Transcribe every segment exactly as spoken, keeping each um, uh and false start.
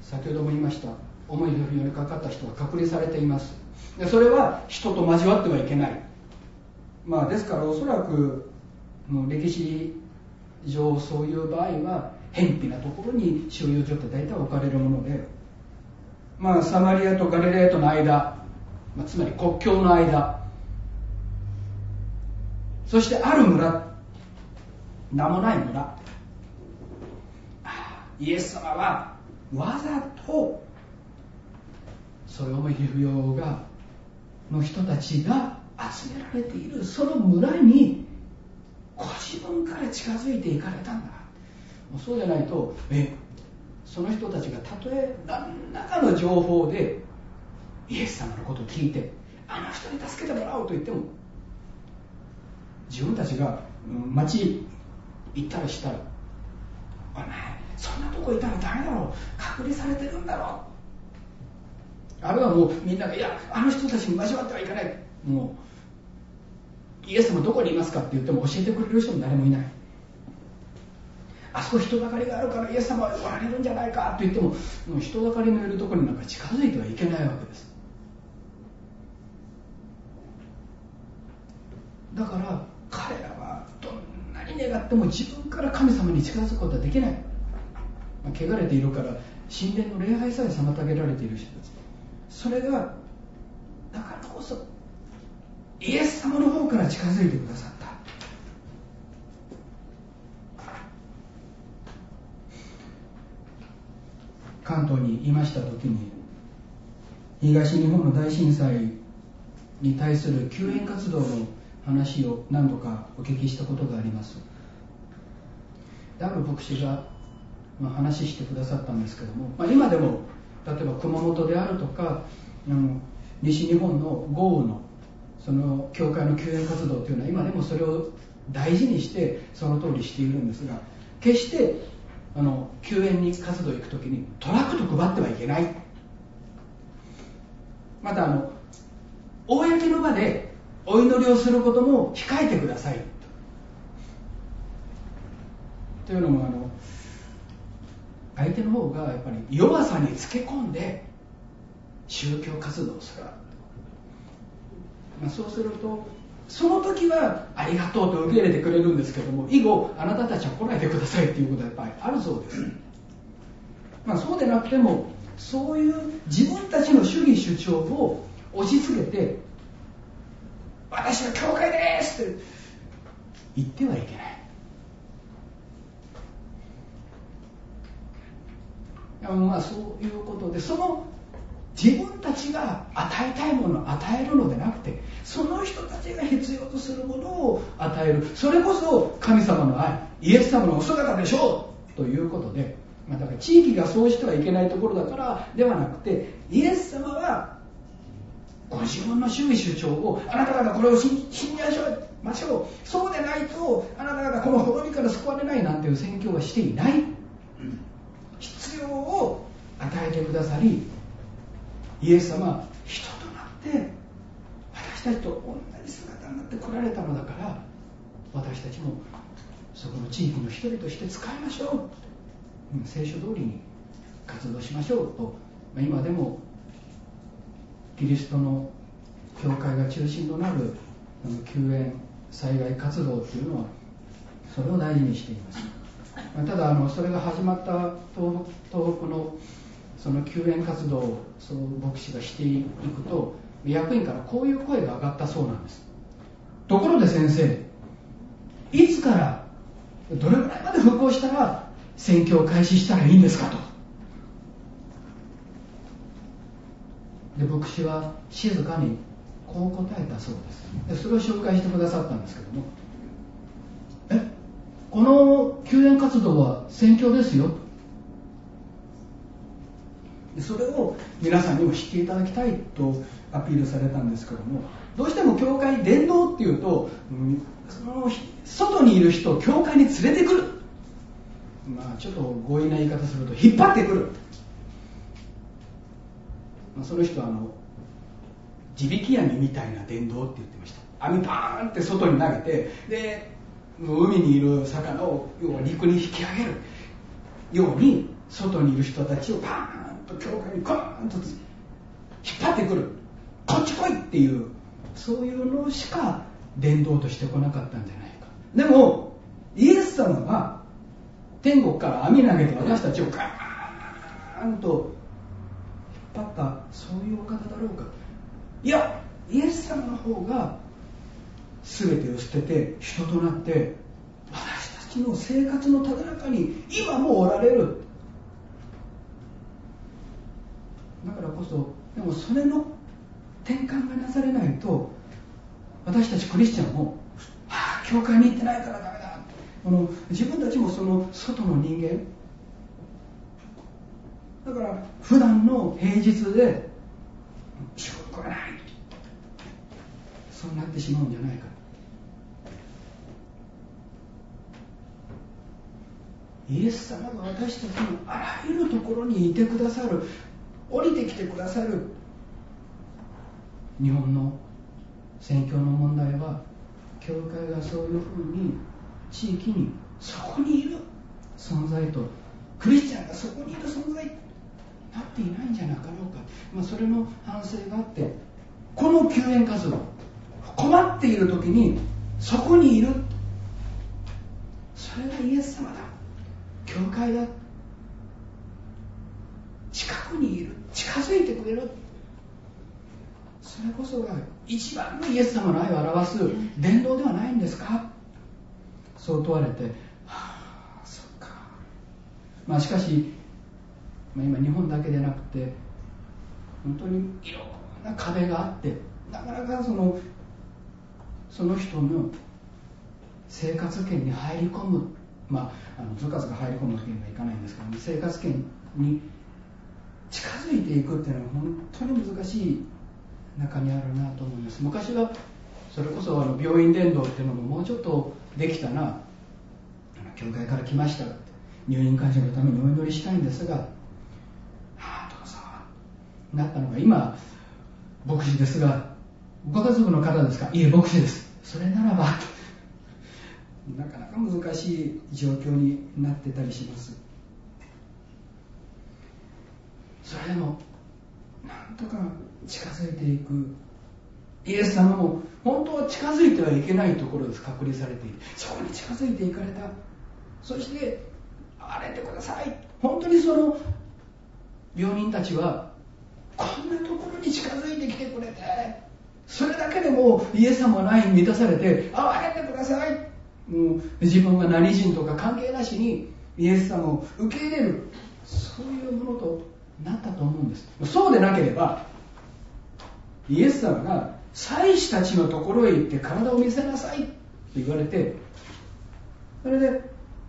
先ほども言いました、重い病気にかかった人は隔離されています。でそれは人と交わってはいけない、まあ、ですからおそらくもう歴史上そういう場合は偏僻なところに収容所って大体置かれるもので、まあ、サマリアとガリレアとの間、まあ、つまり国境の間、そしてある村、名もない村、イエス様はわざとそういう重い皮膚病がの人たちが集められているその村にご自分から近づいていかれたんだ。もうそうじゃないとえその人たちがたとえ何らかの情報でイエス様のことを聞いて、あの人に助けてもらおうと言っても、自分たちが町行ったりしたら、お前そんなとこいたらダメだろう、隔離されてるんだろう、あるいはもうみんながいやあの人たちに交わってはいけない、もうイエス様どこにいますかって言っても教えてくれる人も誰もいない、あそこ人だかりがあるからイエス様はおられるんじゃないかと言っても、もう人だかりのいるところになんか近づいてはいけないわけです。だから彼らはどんなに願っても自分から神様に近づくことはできない、まあ、汚れているから神殿の礼拝さえ妨げられている人たち、それがだからこそイエス様の方から近づいてくださった。関東にいました時に東日本の大震災に対する救援活動の話を何度かお聞きしたことがあります。ある牧師が話してくださったんですけども、まあ、今でも例えば熊本であるとかあの西日本の豪雨のその教会の救援活動というのは今でもそれを大事にしてその通りしているんですが、決してあの救援に活動に行くときにトラクト配ってはいけない、またあの公の場でお祈りをすることも控えてくださいというのも、あの相手の方がやっぱり弱さにつけ込んで宗教活動をする、まあ、そうするとその時はありがとうと受け入れてくれるんですけども、以後あなたたちは来ないでくださいっていうことはやっぱりあるそうです、まあ、そうでなくてもそういう自分たちの主義主張を押し付けて私は教会ですって言ってはいけない。まあそういうことで、その自分たちが与えたいものを与えるのでなくて、その人たちが必要とするものを与える、それこそ神様の愛、イエス様のお姿でしょうということで、まあ、だから地域がそうしてはいけないところだからではなくて、イエス様はご自分の主義主張をあなた方これを信じましょう、そうでないとあなた方この滅びから救われないなんていう宣教はしていない、必要を与えてくださり、イエス様は人となって私たちと同じ姿になって来られたのだから、私たちもそこの地域の一人として使いましょう、うん、聖書通りに活動しましょうと、まあ、今でもキリストの教会が中心となる救援災害活動というのはそれを大事にしています。ただあのそれが始まった東北、東北のその救援活動をその牧師がしていくと、役員からこういう声が上がったそうなんです。ところで先生、いつからどれぐらいまで復興したら宣教を開始したらいいんですかと。で牧師は静かにこう答えたそうです。でそれを紹介してくださったんですけども、えこの救援活動は宣教ですよ、それを皆さんにも知っていただきたいとアピールされたんですけども、どうしても教会伝道っていうと、うん、その外にいる人を教会に連れてくる、まあちょっと強引な言い方すると引っ張ってくる、まあ、その人はあの地引き網みたいな伝道って言ってました。網パーンって外に投げて、で海にいる魚を要は陸に引き上げるように外にいる人たちをパーンと教会にコーンと引っ張ってくる、こっち来いっていう、そういうのしか伝道としてこなかったんじゃないか。でもイエス様が天国から網投げて私たちをガーンと引っ張った、そういうお方だろうか。いや、イエス様の方が全てを捨てて人となって私たちの生活のただ中に今もおられる。だからこそ、でもそれの転換がなされないと、私たちクリスチャンも、はあ、教会に行ってないからダメだ、この自分たちもその外の人間だから、普段の平日で祝福がない、そうなってしまうんじゃないか。イエス様が私たちのあらゆるところにいてくださる、降りてきてくださる。日本の宣教の問題は、教会がそういうふうに地域にそこにいる存在と、クリスチャンがそこにいる存在になっていないんじゃなかろうか。まあ、それの反省があって、この救援活動、困っている時にそこにいる、それがイエス様だ、教会だ、近くにいる、近づいてくれる、それこそが一番のイエス様の愛を表す伝道ではないんですか。そう問われて、はあ、そっか。まあしかし、まあ、今日本だけでなくて本当にいろんな壁があって、なかなかそのその人の生活圏に入り込む、まあ、あのずかずか入り込むわけにはいかないんですけども、生活圏に近づいていくっていうのは本当に難しい中にあるなと思います。昔はそれこそあの病院伝道っていうのももうちょっとできたな、教会から来ましたって、入院患者のためにお祈りしたいんですが、はあどうぞなったのが、今牧師ですが、ご家族の方ですか、いえ牧師です、それならばなかなか難しい状況になってたりします。それでもなんとか近づいていく。イエス様も本当は近づいてはいけないところです。隔離されている、そこに近づいていかれた。そして憐れんでください、本当にその病人たちはこんなところに近づいてきてくれて、それだけでもイエス様の愛に満たされて、憐れんでください、もう自分が何人とか関係なしにイエス様を受け入れる、そういうものとなったと思うんです。そうでなければ、イエス様が祭司たちのところへ行って体を見せなさいと言われて、それで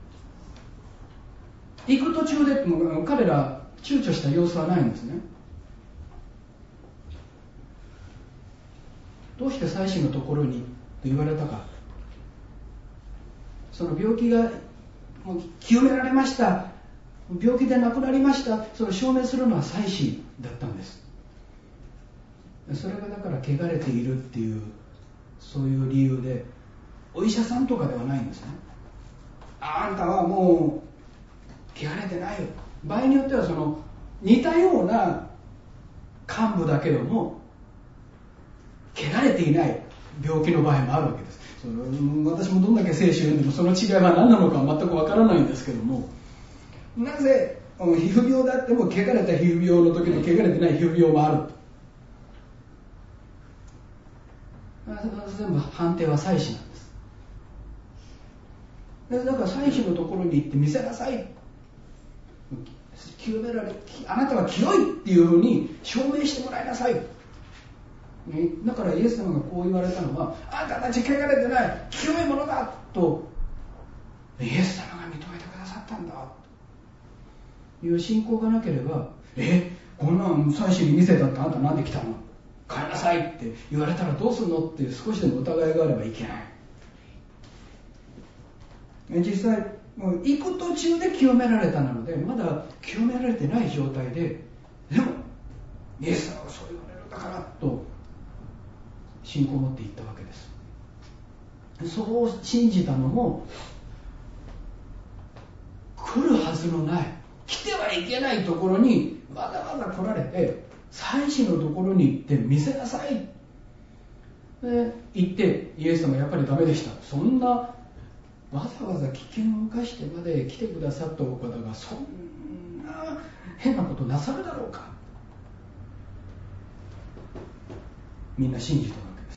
行く途中でもう彼ら躊躇した様子はないんですね。どうして祭司のところにと言われたか。その病気がもう清められました、病気で亡くなりました、それを証明するのは祭司だったんです。それがだから汚れているっていう、そういう理由で、お医者さんとかではないんですね。あんたはもう汚れてないよ。場合によってはその似たような幹部だけども汚れていない病気の場合もあるわけです。その私もどんだけ聖書を読んでもその違いは何なのかは全くわからないんですけども、なぜ皮膚病であっても汚れた皮膚病の時の汚れてない皮膚病もある。全部判定は祭司なんです。だから祭司のところに行って見せなさい、清められ、あなたは清いっていうふうに証明してもらいなさい。だからイエス様がこう言われたのは、あんたたち汚れてない清いものだとイエス様が認めてくださったんだという信仰がなければ、えこんなん祭司に見せたってあんたなんで来たの、帰りなさいって言われたらどうするのっていう少しでも疑いがあればいけない。実際もう行く途中で清められたなので、まだ清められてない状態で、でもイエス様がそう言われるんだからと信仰を持っていったわけです。そう信じたのも来るはずのない来てはいけないところにわざわざ来られて、祭司のところに行って見せなさい、で行ってイエス様やっぱりダメでした。そんなわざわざ危険を冒してまで来てくださったお方がそんな変なことなさるだろうか。みんな信じてます。